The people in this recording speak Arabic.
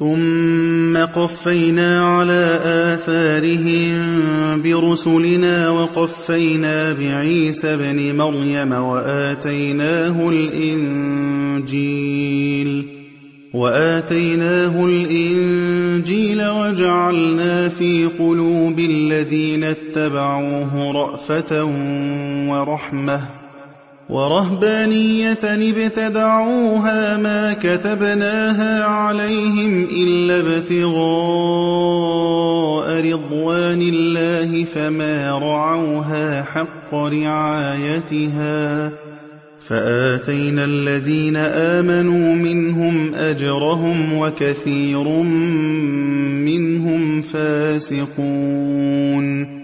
ثُمَّ قَفَّيْنَا عَلَىٰ آثَارِهِم بِرُسُلِنَا وَقَفَّيْنَا بِعِيسَى ابْنِ مَرْيَمَ وَآتَيْنَاهُ الْإِنجِيلَ وَجَعَلْنَا فِي قُلُوبِ الَّذِينَ اتَّبَعُوهُ رَأْفَةً وَرَحْمَةً وَرَهْبَانِيَّةً ابْتَدَعُوهَا مَا كَتَبْنَاهَا عَلَيْهِمْ إِلَّا ابْتِغَاءَ رِضْوَانِ اللَّهِ فَمَا رَعَوْهَا حَقَّ رِعَايَتِهَا فَآتَيْنَا الَّذِينَ آمَنُوا مِنْهُمْ أَجْرَهُمْ وَكَثِيرٌ مِّنْهُمْ فَاسِقُونَ